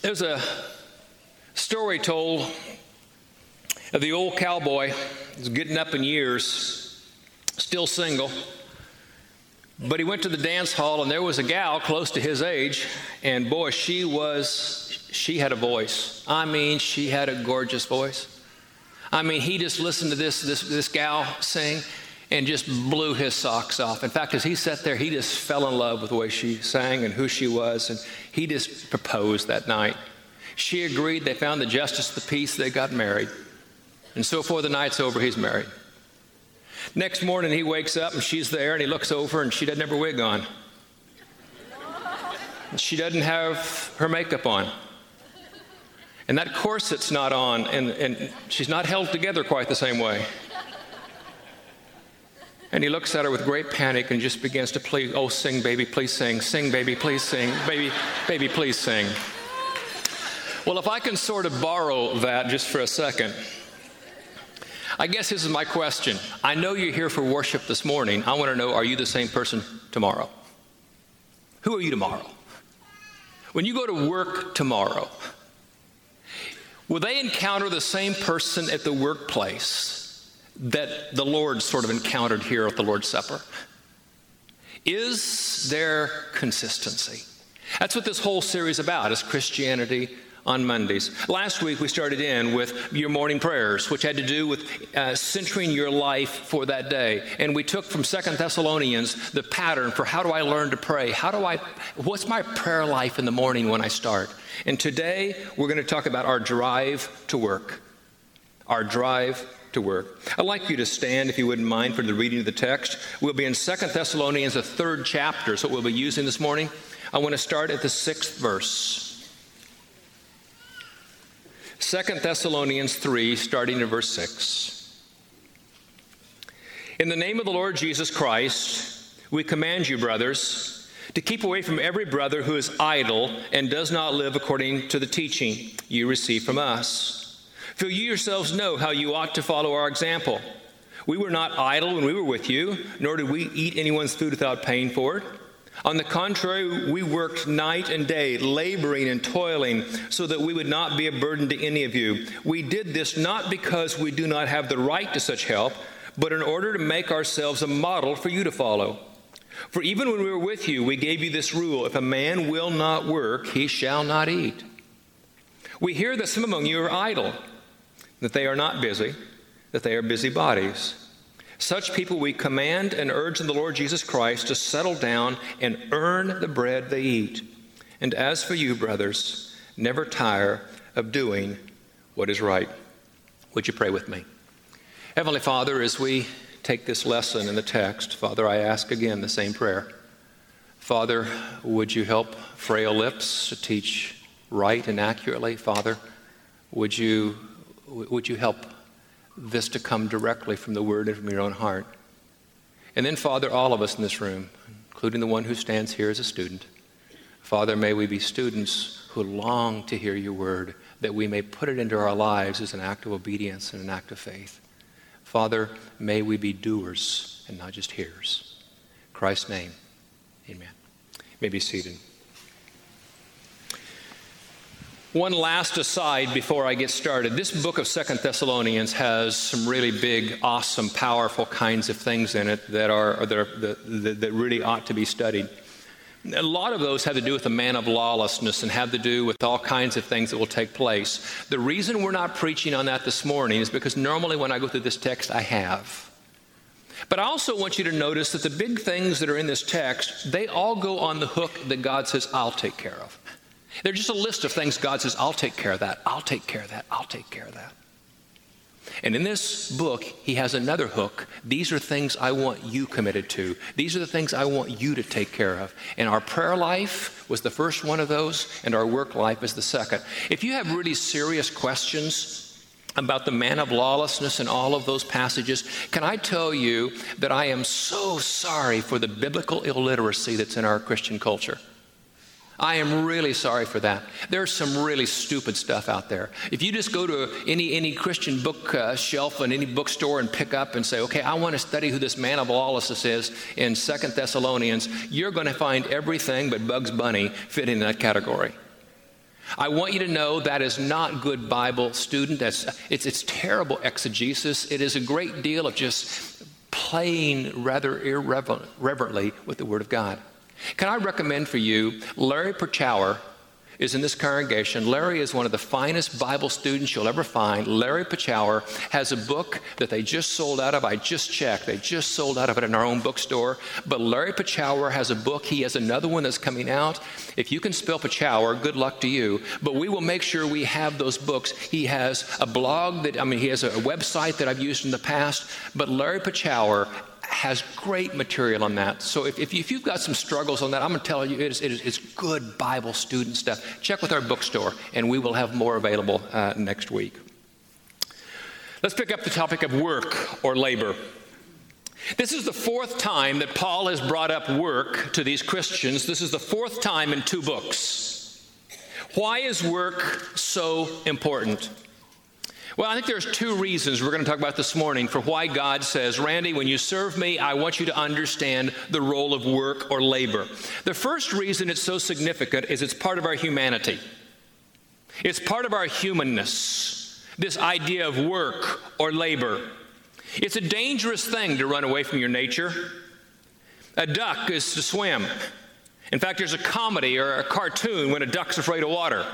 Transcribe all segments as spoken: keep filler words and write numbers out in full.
There's a story told of the old cowboy who's getting up in years, still single, but he went to the dance hall and there was a gal close to his age, and boy, she was, she had a voice. I mean, she had a gorgeous voice. I mean, he just listened to this, this, this gal sing and just blew his socks off. In fact, as he sat there, he just fell in love with the way she sang and who she was, and he just proposed that night. She agreed. They found the justice of the peace. They got married. And so before the night's over, he's married. Next morning, he wakes up, and she's there, and he looks over, and she doesn't have her wig on. She doesn't have her makeup on. And that corset's not on, and, and she's not held together quite the same way. And he looks at her with great panic and just begins to plead, oh, sing, baby, please sing. Sing, baby, please sing. Baby, baby, please sing. Well, if I can sort of borrow that just for a second, I guess this is my question. I know you're here for worship this morning. I want to know, are you the same person tomorrow? Who are you tomorrow? When you go to work tomorrow, will they encounter the same person at the workplace that the Lord sort of encountered here at the Lord's Supper? Is there consistency? That's what this whole series is about, is Christianity on Mondays. Last week we started in with your morning prayers, which had to do with uh, centering your life for that day. And we took from Second Thessalonians the pattern for how do I learn to pray? How do I, what's my prayer life in the morning when I start? And today we're going to talk about our drive to work. Our drive to work. I'd like you to stand, if you wouldn't mind, for the reading of the text. We'll be in Second Thessalonians, the third chapter, so we'll be using this morning. I want to start at the sixth verse. Second Thessalonians three, starting in verse six. In the name of the Lord Jesus Christ, we command you, brothers, to keep away from every brother who is idle and does not live according to the teaching you receive from us. For you yourselves know how you ought to follow our example. We were not idle when we were with you, nor did we eat anyone's food without paying for it. On the contrary, we worked night and day, laboring and toiling, so that we would not be a burden to any of you. We did this not because we do not have the right to such help, but in order to make ourselves a model for you to follow. For even when we were with you, we gave you this rule: if a man will not work, he shall not eat. We hear that some among you are idle, that they are not busy, that they are busybodies. Such people we command and urge in the Lord Jesus Christ to settle down and earn the bread they eat. And as for you, brothers, never tire of doing what is right. Would you pray with me? Heavenly Father, as we take this lesson in the text, Father, I ask again the same prayer. Father, would you help frail lips to teach right and accurately? Father, would you, would you help this to come directly from the Word and from your own heart? And then, Father, all of us in this room, including the one who stands here as a student, Father, may we be students who long to hear your Word, that we may put it into our lives as an act of obedience and an act of faith. Father, may we be doers and not just hearers. In Christ's name, amen. You may be seated. One last aside before I get started. This book of Second Thessalonians has some really big, awesome, powerful kinds of things in it that are that, are, that, that really ought to be studied. A lot of those have to do with the man of lawlessness and have to do with all kinds of things that will take place. The reason we're not preaching on that this morning is because normally when I go through this text, I have. But I also want you to notice that the big things that are in this text, they all go on the hook that God says, I'll take care of. They're just a list of things God says, I'll take care of that, I'll take care of that, I'll take care of that. And in this book, he has another hook. These are things I want you committed to. These are the things I want you to take care of. And our prayer life was the first one of those, and our work life is the second. If you have really serious questions about the man of lawlessness and all of those passages, can I tell you that I am so sorry for the biblical illiteracy that's in our Christian culture. I am really sorry for that. There's some really stupid stuff out there. If you just go to any any Christian book uh, shelf in any bookstore and pick up and say, okay, I want to study who this man of lawlessness is in Second Thessalonians, you're going to find everything but Bugs Bunny fit in that category. I want you to know that is not good Bible student. That's, it's, it's terrible exegesis. It is a great deal of just playing rather irreverently with the Word of God. Can I recommend for you, Larry Perchauer is in this congregation. Larry is one of the finest Bible students you'll ever find. Larry Perchauer has a book that they just sold out of. I just checked. They just sold out of it in our own bookstore. But Larry Perchauer has a book. He has another one that's coming out. If you can spell Perchauer, good luck to you. But we will make sure we have those books. He has a blog that, I mean, he has a website that I've used in the past. But Larry Perchauer has great material on that. So if, if, you, if you've got some struggles on that, I'm going to tell you it is, it is, it's good Bible student stuff. Check with our bookstore, and we will have more available uh, next week. Let's pick up the topic of work or labor. This is the fourth time that Paul has brought up work to these Christians. This is the fourth time in two books. Why is work so important? Well, I think there's two reasons we're going to talk about this morning for why God says, Randy, when you serve me, I want you to understand the role of work or labor. The first reason it's so significant is it's part of our humanity. It's part of our humanness, this idea of work or labor. It's a dangerous thing to run away from your nature. A duck is to swim. In fact, there's a comedy or a cartoon when a duck's afraid of water.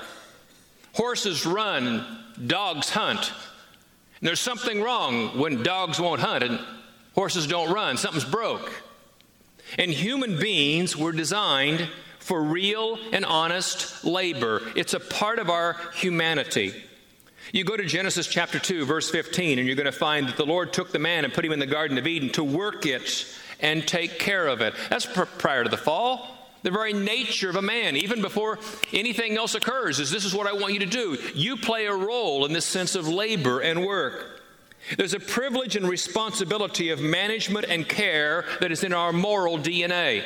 Horses run, dogs hunt. And there's something wrong when dogs won't hunt and horses don't run. Something's broke. And human beings were designed for real and honest labor. It's a part of our humanity. You go to Genesis chapter two, verse fifteen, and you're going to find that the Lord took the man and put him in the Garden of Eden to work it and take care of it. That's pr- prior to the fall. The very nature of a man, even before anything else occurs, is this is what I want you to do. You play a role in this sense of labor and work. There's a privilege and responsibility of management and care that is in our moral D N A.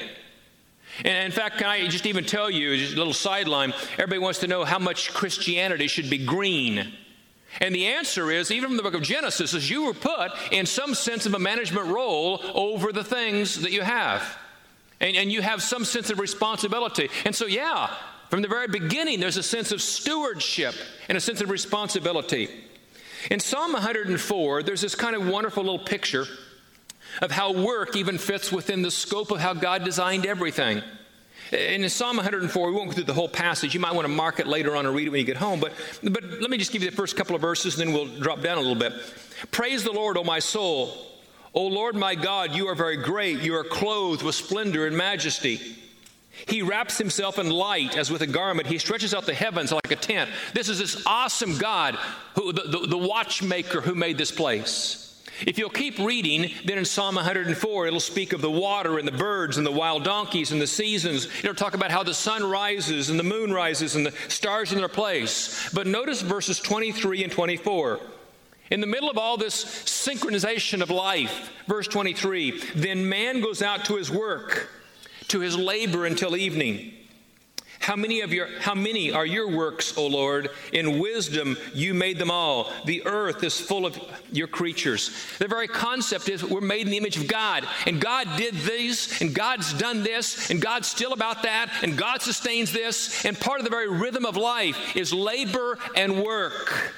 And in fact, can I just even tell you, just a little sideline, everybody wants to know how much Christianity should be green. And the answer is, even from the book of Genesis, is you were put in some sense of a management role over the things that you have. And, and you have some sense of responsibility. And so, yeah, from the very beginning, there's a sense of stewardship and a sense of responsibility. In Psalm one hundred four, there's this kind of wonderful little picture of how work even fits within the scope of how God designed everything. In Psalm one hundred four, we won't go through the whole passage. You might want to mark it later on and read it when you get home. But, but let me just give you the first couple of verses, and then we'll drop down a little bit. Praise the Lord, O my soul. O Lord my God, you are very great. You are clothed with splendor and majesty. He wraps himself in light as with a garment. He stretches out the heavens like a tent. This is this awesome God, who, the, the, the watchmaker who made this place. If you'll keep reading, then in Psalm one hundred four, it'll speak of the water and the birds and the wild donkeys and the seasons. It'll talk about how the sun rises and the moon rises and the stars in their place. But notice verses twenty-three and twenty-four. In the middle of all this synchronization of life, verse twenty-three, then man goes out to his work, to his labor until evening. How many of your, how many are your works, O Lord? In wisdom you made them all. The earth is full of your creatures. The very concept is we're made in the image of God. And God did these, and God's done this, and God's still about that, and God sustains this. And part of the very rhythm of life is labor and work.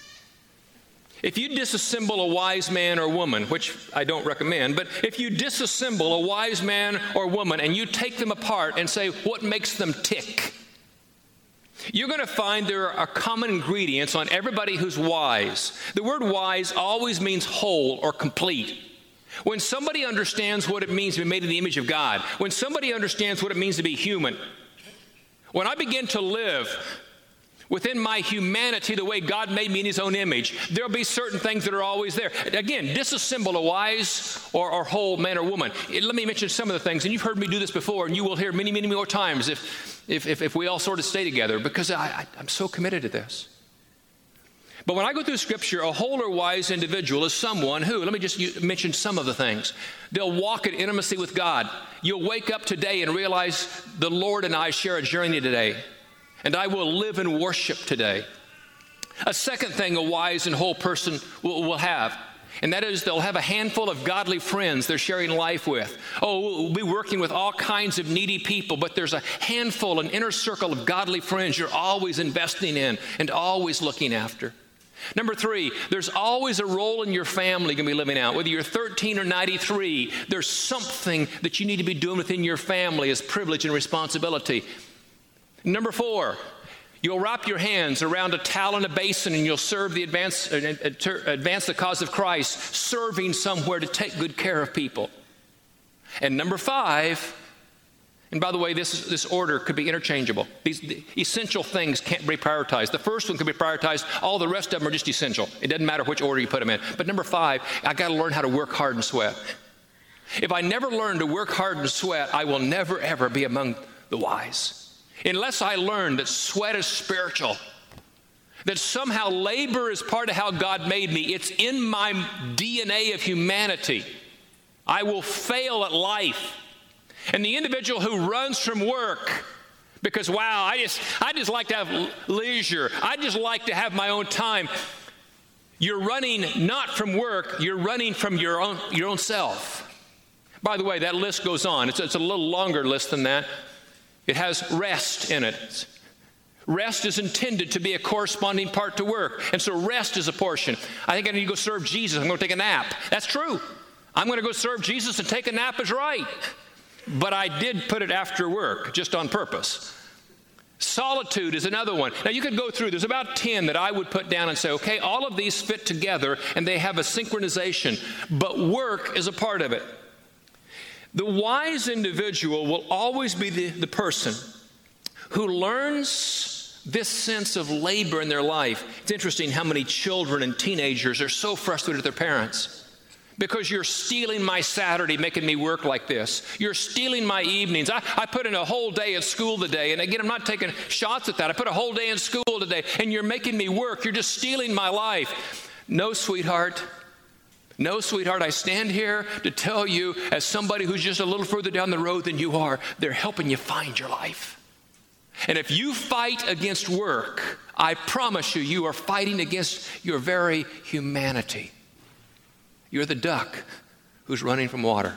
If you disassemble a wise man or woman, which I don't recommend, but if you disassemble a wise man or woman and you take them apart and say, what makes them tick? You're going to find there are common ingredients on everybody who's wise. The word wise always means whole or complete. When somebody understands what it means to be made in the image of God, when somebody understands what it means to be human, when I begin to live within my humanity, the way God made me in his own image, there'll be certain things that are always there. Again, disassemble a wise or, or whole man or woman. Let me mention some of the things, and you've heard me do this before, and you will hear many, many more times if, if, if, if we all sort of stay together, because I, I, I'm so committed to this. But when I go through Scripture, a whole or wise individual is someone who, let me just mention some of the things. They'll walk in intimacy with God. You'll wake up today and realize the Lord and I share a journey today. And I will live in worship today. A second thing a wise and whole person will, will have And that is, they'll have a handful of godly friends they're sharing life with. Oh, we'll be working with all kinds of needy people, but there's a handful, an inner circle of godly friends you're always investing in and always looking after. Number three, there's always a role in your family you're going to be living out. Whether you're thirteen or ninety-three, there's something that you need to be doing within your family as privilege and responsibility. Number four, you'll wrap your hands around a towel and a basin and you'll serve the advance, uh, advance the cause of Christ, serving somewhere to take good care of people. And number five, and by the way, this, this order could be interchangeable. These the essential things can't be prioritized. The first one can be prioritized. All the rest of them are just essential. It doesn't matter which order you put them in. But number five, I got to learn how to work hard and sweat. If I never learn to work hard and sweat, I will never, ever be among the wise. Unless I learn that sweat is spiritual, that somehow labor is part of how God made me. It's in my D N A of humanity. I will fail at life. And the individual who runs from work because, wow, I just, I just like to have leisure. I just like to have my own time. You're running not from work. You're running from your own, your own self. By the way, that list goes on. It's, it's a little longer list than that. It has rest in it. Rest is intended to be a corresponding part to work. And so rest is a portion. I think I need to go serve Jesus. I'm going to take a nap. That's true. I'm going to go serve Jesus and take a nap is right. But I did put it after work, just on purpose. Solitude is another one. Now you could go through, there's about ten that I would put down and say, okay, all of these fit together and they have a synchronization. But work is a part of it. The wise individual will always be the, the person who learns this sense of labor in their life. It's interesting how many children and teenagers are so frustrated with their parents because you're stealing my Saturday, making me work like this. You're stealing my evenings. I, I put in a whole day at school today, and again, I'm not taking shots at that. I put a whole day in school today, and you're making me work. You're just stealing my life. No, sweetheart. No, sweetheart, I stand here to tell you, as somebody who's just a little further down the road than you are, they're helping you find your life. And if you fight against work, I promise you, you are fighting against your very humanity. You're the duck who's running from water.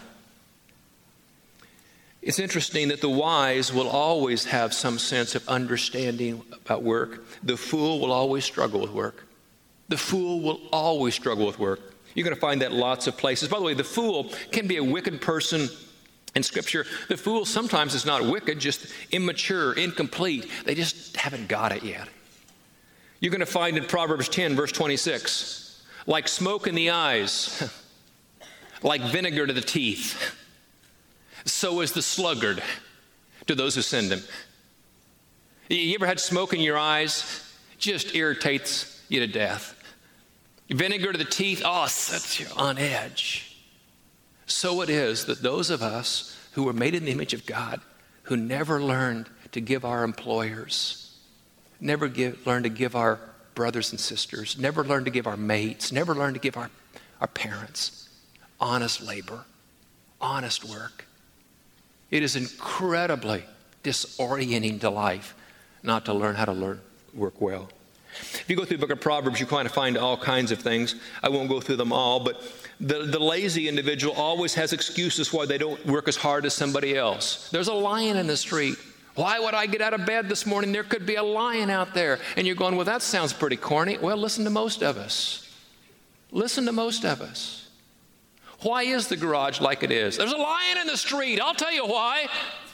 It's interesting that the wise will always have some sense of understanding about work. The fool will always struggle with work. The fool will always struggle with work. You're going to find that lots of places. By the way, the fool can be a wicked person in Scripture. The fool sometimes is not wicked, just immature, incomplete. They just haven't got it yet. You're going to find in Proverbs ten, verse twenty-six, like smoke in the eyes, like vinegar to the teeth, so is the sluggard to those who send him. You ever had smoke in your eyes? Just irritates you to death. Vinegar to the teeth, oh, sets you on edge. So it is that those of us who were made in the image of God, who never learned to give our employers, never give, learned to give our brothers and sisters, never learned to give our mates, never learned to give our, our parents honest labor, honest work. It is incredibly disorienting to life not to learn how to learn work well. If you go through the book of Proverbs, you kind of find all kinds of things. I won't go through them all, but the, the lazy individual always has excuses why they don't work as hard as somebody else. There's a lion in the street. Why would I get out of bed this morning? There could be a lion out there. And you're going, well, that sounds pretty corny. Well, listen to most of us. Listen to most of us. Why is the garage like it is? There's a lion in the street. I'll tell you why.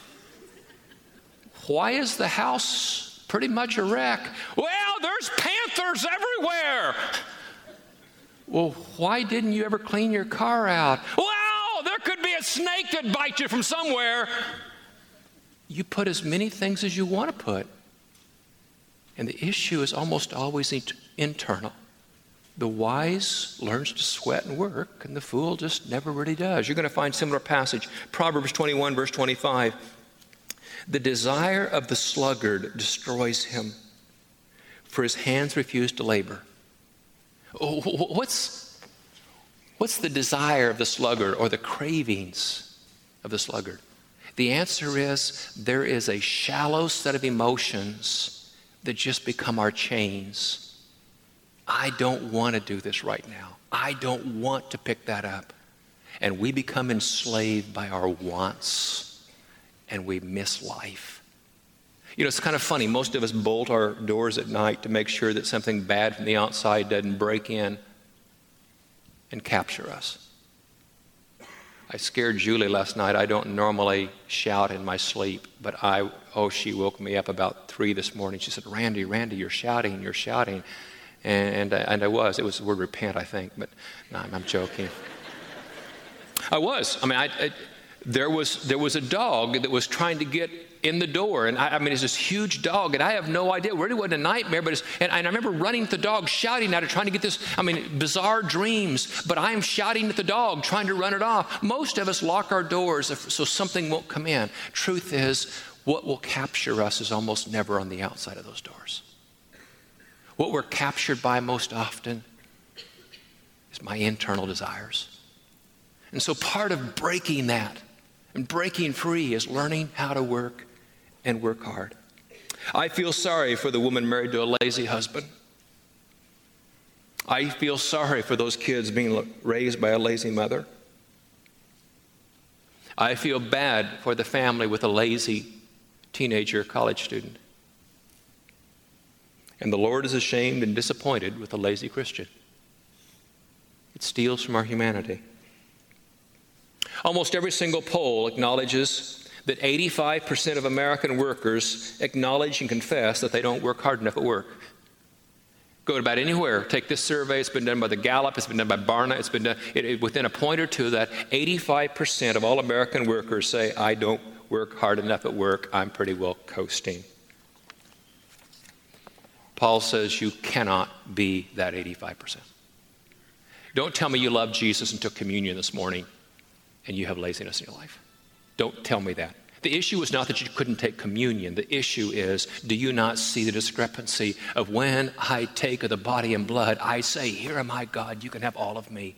Why is the house pretty much a wreck? Well, there's panthers everywhere. Well, why didn't you ever clean your car out? Well, there could be a snake that bites you from somewhere. You put as many things as you want to put. And the issue is almost always internal. The wise learns to sweat and work, and the fool just never really does. You're going to find a similar passage. Proverbs twenty-one, verse twenty-five. The desire of the sluggard destroys him, for his hands refuse to labor. Oh, what's, what's the desire of the sluggard or the cravings of the sluggard? The answer is there is a shallow set of emotions that just become our chains. I don't want to do this right now. I don't want to pick that up. And we become enslaved by our wants, and we miss life. You know, it's kind of funny. Most of us bolt our doors at night to make sure that something bad from the outside doesn't break in and capture us. I scared Julie last night. I don't normally shout in my sleep, but I, oh, she woke me up about three this morning. She said, Randy, Randy, you're shouting, you're shouting. And, and, and I was. It was the word repent, I think, but no, I'm, I'm joking. I was. I mean, I, I, there was there was a dog that was trying to get in the door, and I, I mean, it's this huge dog, and I have no idea. It really wasn't a nightmare, but it's, and, and I remember running at the dog, shouting at it, trying to get this. I mean, bizarre dreams. But I am shouting at the dog, trying to run it off. Most of us lock our doors if, so something won't come in. Truth is, what will capture us is almost never on the outside of those doors. What we're captured by most often is my internal desires. And so part of breaking that and breaking free is learning how to work and work hard. I feel sorry for the woman married to a lazy husband. I feel sorry for those kids being raised by a lazy mother. I feel bad for the family with a lazy teenager, college student. And the Lord is ashamed and disappointed with a lazy Christian. It steals from our humanity. Almost every single poll acknowledges that eighty-five percent of American workers acknowledge and confess that they don't work hard enough at work. Go about anywhere. Take this survey. It's been done by the Gallup. It's been done by Barna. It's been done it, it, within a point or two that eighty-five percent of all American workers say, I don't work hard enough at work. I'm pretty well coasting. Paul says you cannot be that eighty-five percent. Don't tell me you love Jesus and took communion this morning and you have laziness in your life. Don't tell me that. The issue is not that you couldn't take communion. The issue is, do you not see the discrepancy of when I take of the body and blood, I say, here am I, God, you can have all of me.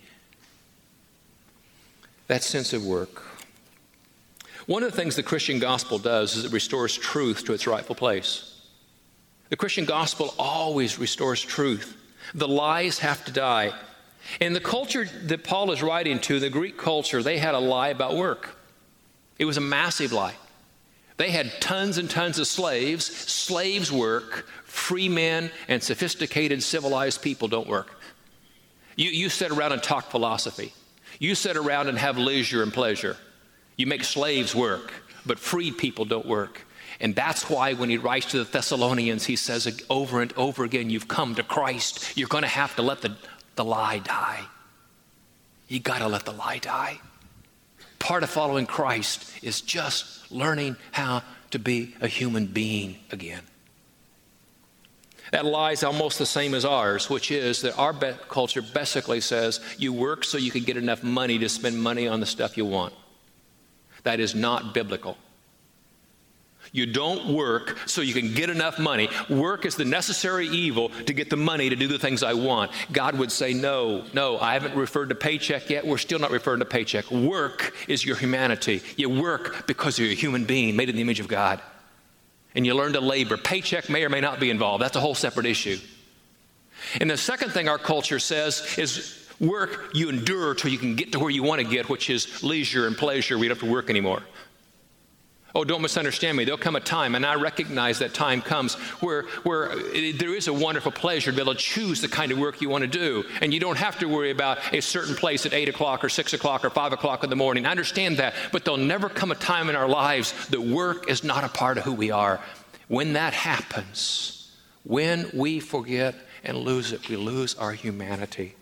That sense of work. One of the things the Christian gospel does is it restores truth to its rightful place. The Christian gospel always restores truth. The lies have to die. In the culture that Paul is writing to, the Greek culture, they had a lie about work. It was a massive lie. They had tons and tons of slaves. Slaves work. Free men and sophisticated, civilized people don't work. You, you sit around and talk philosophy. You sit around and have leisure and pleasure. You make slaves work, but freed people don't work. And that's why when he writes to the Thessalonians, he says over and over again, you've come to Christ. You're going to have to let the, the lie die. You got to let the lie die. Part of following Christ is just learning how to be a human being again. That lie is almost the same as ours, which is that our be- culture basically says you work so you can get enough money to spend money on the stuff you want. That is not biblical. You don't work so you can get enough money. Work is the necessary evil to get the money to do the things I want. God would say, no, no, I haven't referred to paycheck yet. We're still not referring to paycheck. Work is your humanity. You work because you're a human being made in the image of God. And you learn to labor. Paycheck may or may not be involved. That's a whole separate issue. And the second thing our culture says is work, you endure till you can get to where you want to get, which is leisure and pleasure. We don't have to work anymore. Oh, don't misunderstand me. There'll come a time, and I recognize that time comes, where, where it, there is a wonderful pleasure to be able to choose the kind of work you want to do. And you don't have to worry about a certain place at eight o'clock or six o'clock or five o'clock in the morning. I understand that, but there'll never come a time in our lives that work is not a part of who we are. When that happens, when we forget and lose it, we lose our humanity.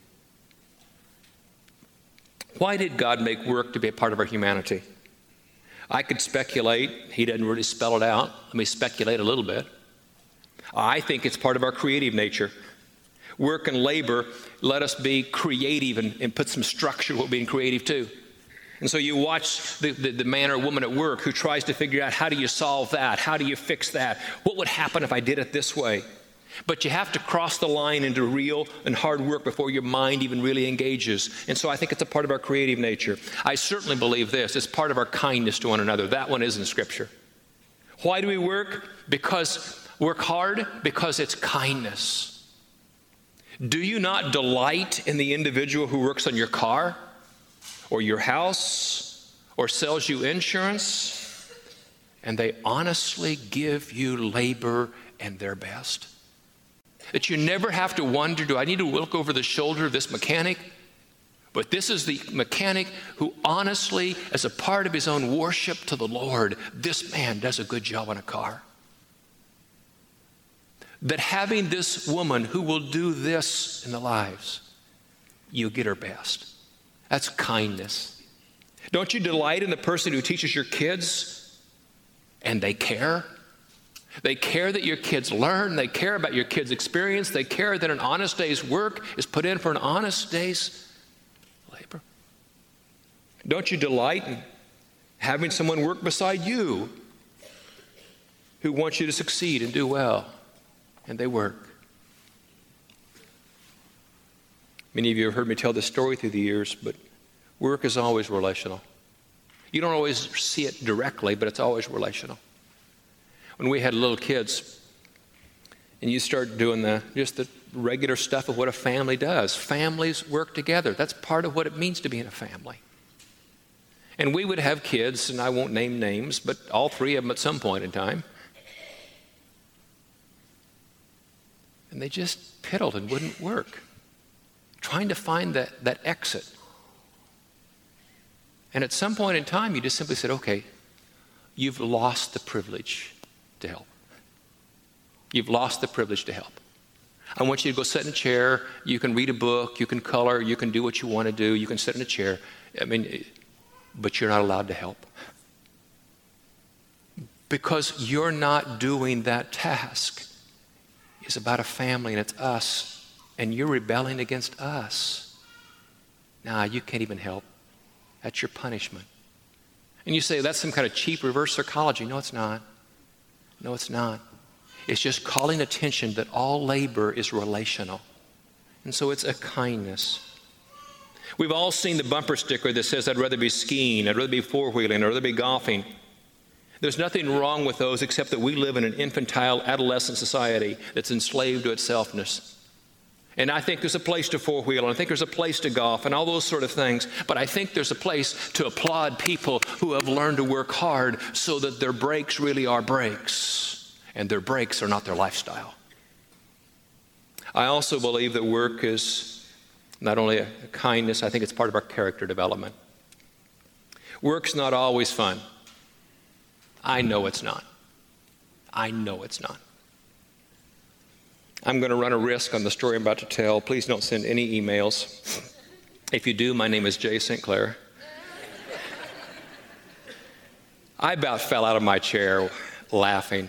Why did God make work to be a part of our humanity? I could speculate. He doesn't really spell it out. Let me speculate a little bit. I think it's part of our creative nature. Work and labor let us be creative and, and put some structure to what being creative too. And so you watch the, the, the man or woman at work who tries to figure out, how do you solve that? How do you fix that? What would happen if I did it this way? But you have to cross the line into real and hard work before your mind even really engages. And so I think it's a part of our creative nature. I certainly believe this. It's part of our kindness to one another. That one is in Scripture. Why do we work? Because work hard? Because it's kindness. Do you not delight in the individual who works on your car or your house or sells you insurance, and they honestly give you labor and their best? That you never have to wonder, do I need to look over the shoulder of this mechanic? But this is the mechanic who honestly, as a part of his own worship to the Lord, this man does a good job on a car. That having this woman who will do this in the lives, you get her best. That's kindness. Don't you delight in the person who teaches your kids and they care? They care that your kids learn. They care about your kids' experience. They care that an honest day's work is put in for an honest day's labor. Don't you delight in having someone work beside you who wants you to succeed and do well? And they work. Many of you have heard me tell this story through the years, but work is always relational. You don't always see it directly, but it's always relational. When we had little kids, and you start doing the just the regular stuff of what a family does. Families work together. That's part of what it means to be in a family. And we would have kids, and I won't name names, but all three of them at some point in time. And they just piddled and wouldn't work, trying to find that, that exit. And at some point in time, you just simply said, okay, you've lost the privilege to help. You've lost the privilege to help. I want you to go sit in a chair. You can read a book. You can color. You can do what you want to do. You can sit in a chair. I mean, but you're not allowed to help. Because you're not doing that task. It's about a family, and it's us. And you're rebelling against us. Nah, you can't even help. That's your punishment. And you say, that's some kind of cheap reverse psychology. No, it's not. No, it's not. It's just calling attention that all labor is relational. And so it's a kindness. We've all seen the bumper sticker that says, I'd rather be skiing, I'd rather be four-wheeling, I'd rather be golfing. There's nothing wrong with those except that we live in an infantile adolescent society that's enslaved to its selfness. And I think there's a place to four-wheel, and I think there's a place to golf, and all those sort of things. But I think there's a place to applaud people who have learned to work hard so that their breaks really are breaks, and their breaks are not their lifestyle. I also believe that work is not only a kindness, I think it's part of our character development. Work's not always fun. I know it's not. I know it's not. I'm going to run a risk on the story I'm about to tell. Please don't send any emails. If you do, my name is Jay Saint Clair. I about fell out of my chair laughing.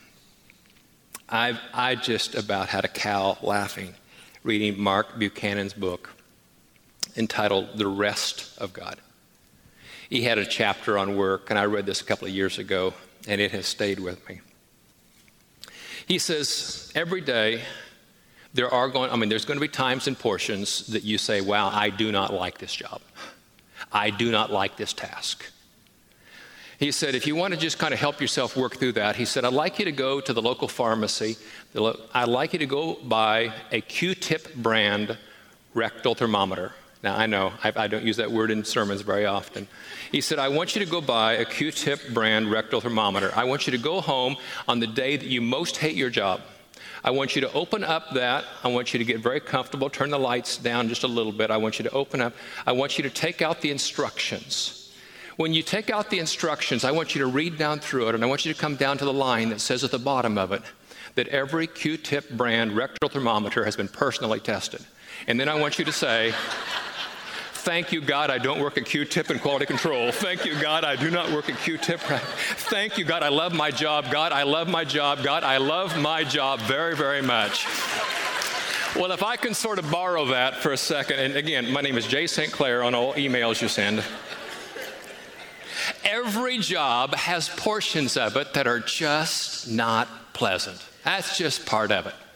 I, I just about had a cow laughing reading Mark Buchanan's book entitled The Rest of God. He had a chapter on work, and I read this a couple of years ago, and it has stayed with me. He says, every day there are going, I mean, there's going to be times and portions that you say, wow, I do not like this job. I do not like this task. He said, if you want to just kind of help yourself work through that, he said, I'd like you to go to the local pharmacy. I'd like you to go buy a Q-tip brand rectal thermometer. Now, I know, I, I don't use that word in sermons very often. He said, I want you to go buy a Q-tip brand rectal thermometer. I want you to go home on the day that you most hate your job. I want you to open up that. I want you to get very comfortable, turn the lights down just a little bit. I want you to open up. I want you to take out the instructions. When you take out the instructions, I want you to read down through it, and I want you to come down to the line that says at the bottom of it that every Q-tip brand rectal thermometer has been personally tested. And then I want you to say, thank you, God, I don't work at Q-tip and quality control. Thank you, God, I do not work at Q-tip. Thank you, God, I love my job. God, I love my job. God, I love my job very, very much. Well, if I can sort of borrow that for a second, and again, my name is Jay Saint Clair on all emails you send. Every job has portions of it that are just not pleasant. That's just part of it.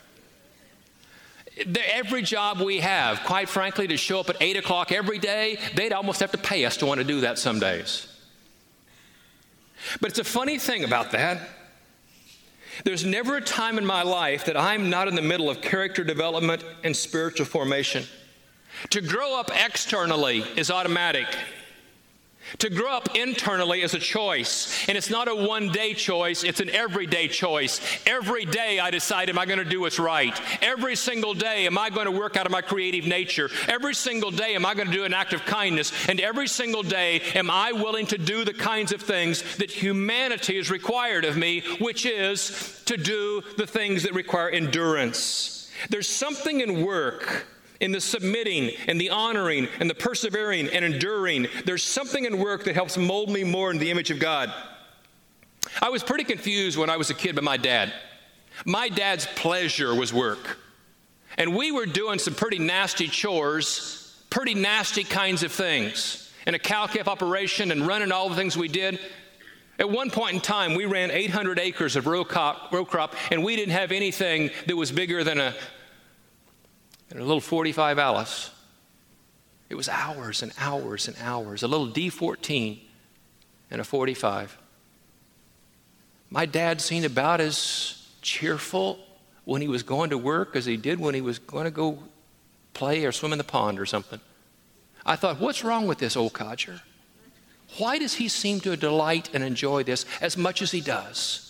Every job we have, quite frankly, to show up at eight o'clock every day, they'd almost have to pay us to want to do that some days. But it's a funny thing about that There's never a time in my life that I'm not in the middle of character development and spiritual formation. To grow up externally is automatic. To grow up internally is a choice, and it's not a one-day choice, it's an everyday choice. Every day I decide, am I going to do what's right? Every single day, am I going to work out of my creative nature? Every single day, am I going to do an act of kindness? And every single day, am I willing to do the kinds of things that humanity is required of me, which is to do the things that require endurance. There's something in work, in the submitting and the honoring and the persevering and enduring. There's something in work that helps mold me more in the image of God. I was pretty confused when I was a kid by my dad. My dad's pleasure was work. And we were doing some pretty nasty chores, pretty nasty kinds of things. In a cow-calf operation and running all the things we did. At one point in time, we ran eight hundred acres of row crop, row crop, and we didn't have anything that was bigger than a And a little forty-five Alice. It was hours and hours and hours. A little D fourteen and a forty-five. My dad seemed about as cheerful when he was going to work as he did when he was going to go play or swim in the pond or something. I thought, what's wrong with this old codger? Why does he seem to delight and enjoy this as much as he does?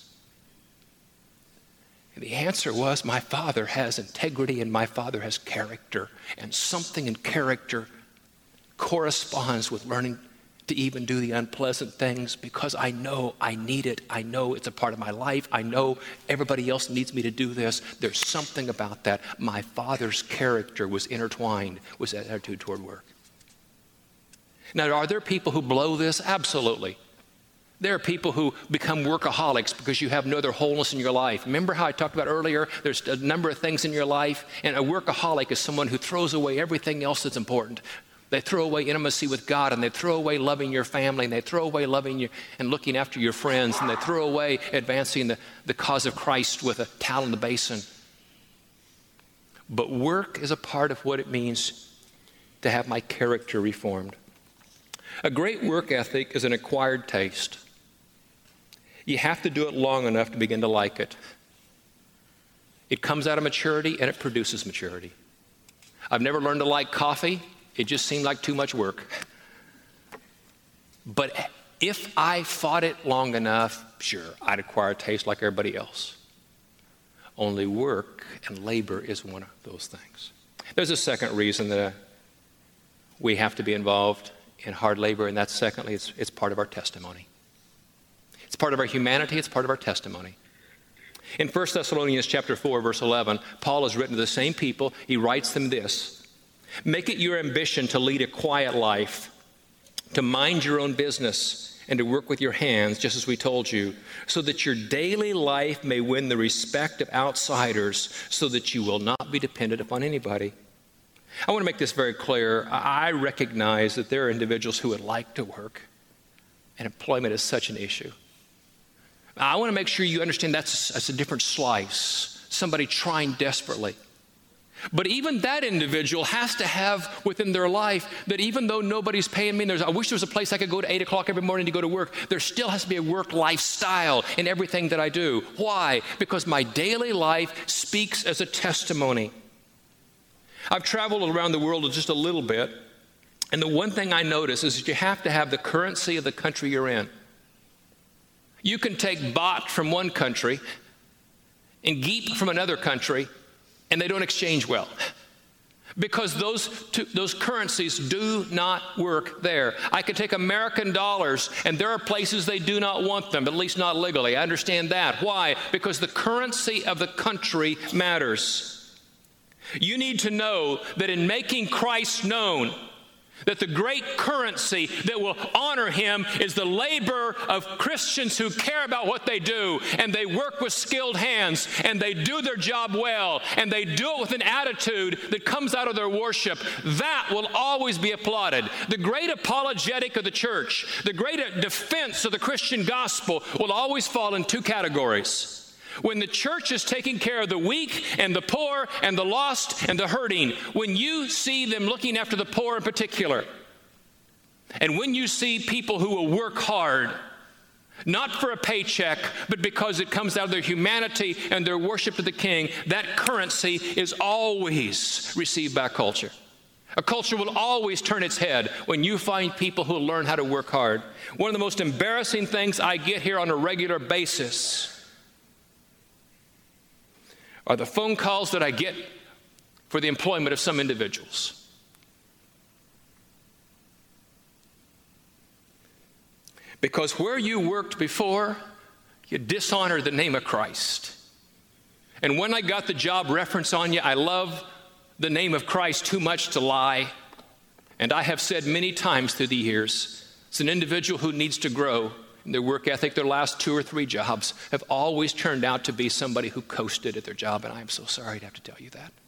And the answer was, my father has integrity and my father has character. And something in character corresponds with learning to even do the unpleasant things, because I know I need it. I know it's a part of my life. I know everybody else needs me to do this. There's something about that. My father's character was intertwined with that attitude toward work. Now, are there people who blow this? Absolutely. There are people who become workaholics because you have no other wholeness in your life. Remember how I talked about earlier? There's a number of things in your life, and a workaholic is someone who throws away everything else that's important. They throw away intimacy with God, and they throw away loving your family, and they throw away loving you and looking after your friends, and they throw away advancing the, the cause of Christ with a towel in the basin. But work is a part of what it means to have my character reformed. A great work ethic is an acquired taste. You have to do it long enough to begin to like it. It comes out of maturity and it produces maturity. I've never learned to like coffee. It just seemed like too much work. But if I fought it long enough, sure, I'd acquire a taste like everybody else. Only work and labor is one of those things. There's a second reason that we have to be involved in hard labor, and that's secondly, it's, it's part of our testimony. It's part of our humanity, it's part of our testimony. In First Thessalonians chapter four, verse eleven, Paul has written to the same people. He writes them this: make it your ambition to lead a quiet life, to mind your own business, and to work with your hands, just as we told you, so that your daily life may win the respect of outsiders, so that you will not be dependent upon anybody. I want to make this very clear. I recognize that there are individuals who would like to work, and employment is such an issue. I want to make sure you understand that's, that's a different slice, somebody trying desperately. But even that individual has to have within their life that even though nobody's paying me, and there's, I wish there was a place I could go to eight o'clock every morning to go to work, there still has to be a work lifestyle in everything that I do. Why? Because my daily life speaks as a testimony. I've traveled around the world just a little bit, and the one thing I notice is that you have to have the currency of the country you're in. You can take baht from one country and geep from another country, and they don't exchange well, because those two, those currencies do not work there. I could take American dollars, and there are places they do not want them, at least not legally. I understand that. Why? Because the currency of the country matters. You need to know that in making Christ known, that the great currency that will honor him is the labor of Christians who care about what they do, and they work with skilled hands, and they do their job well, and they do it with an attitude that comes out of their worship. That will always be applauded. The great apologetic of the church, the great defense of the Christian gospel will always fall in two categories. When the church is taking care of the weak and the poor and the lost and the hurting, when you see them looking after the poor in particular, and when you see people who will work hard, not for a paycheck, but because it comes out of their humanity and their worship to the King, that currency is always received by culture. A culture will always turn its head when you find people who learn how to work hard. One of the most embarrassing things I get here on a regular basis are the phone calls that I get for the employment of some individuals. Because where you worked before, you dishonored the name of Christ. And when I got the job reference on you, I love the name of Christ too much to lie. And I have said many times through the years, it's an individual who needs to grow in their work ethic. Their last two or three jobs have always turned out to be somebody who coasted at their job, and I am so sorry to have to tell you that.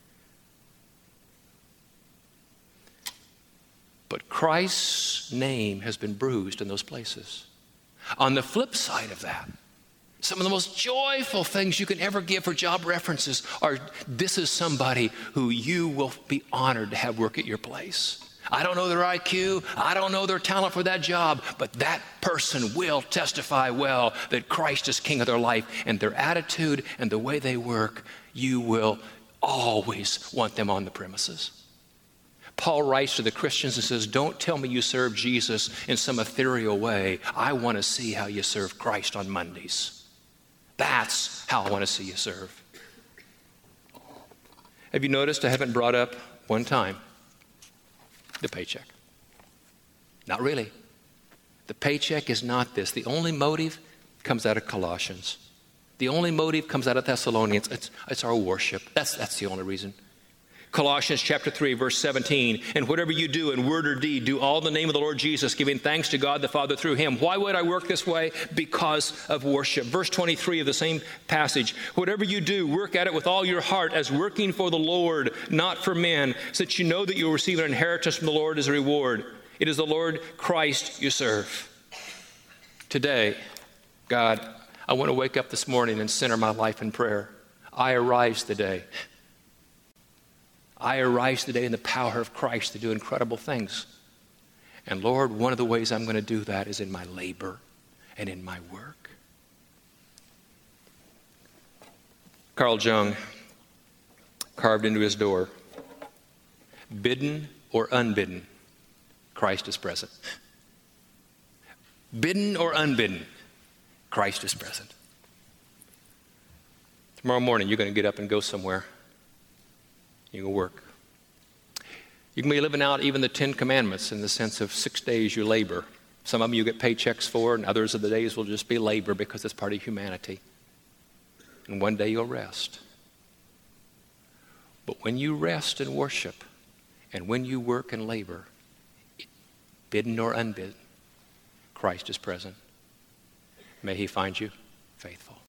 But Christ's name has been bruised in those places. On the flip side of that, some of the most joyful things you can ever give for job references are, this is somebody who you will be honored to have work at your place. I don't know their I Q, I don't know their talent for that job, but that person will testify well that Christ is King of their life, and their attitude and the way they work, you will always want them on the premises. Paul writes to the Christians and says, don't tell me you serve Jesus in some ethereal way. I want to see how you serve Christ on Mondays. That's how I want to see you serve. Have you noticed I haven't brought up one time the paycheck? Not really. The paycheck is not this. The only motive comes out of Colossians. The only motive comes out of Thessalonians. It's, it's our worship. That's, that's the only reason. Colossians chapter three, verse seventeen, and whatever you do in word or deed, do all in the name of the Lord Jesus, giving thanks to God the Father through him. Why would I work this way? Because of worship. Verse twenty-three of the same passage, whatever you do, work at it with all your heart as working for the Lord, not for men, so that you know that you will receive an inheritance from the Lord as a reward. It is the Lord Christ you serve. Today, God, I want to wake up this morning and center my life in prayer. I arise today. I arise today in the power of Christ to do incredible things. And Lord, one of the ways I'm going to do that is in my labor and in my work. Carl Jung carved into his door, bidden or unbidden, Christ is present. Bidden or unbidden, Christ is present. Tomorrow morning, you're going to get up and go somewhere. You can work. You can be living out even the Ten Commandments in the sense of six days you labor. Some of them you get paychecks for, and others of the days will just be labor because it's part of humanity. And one day you'll rest. But when you rest and worship, and when you work and labor, bidden or unbidden, Christ is present. May he find you faithful.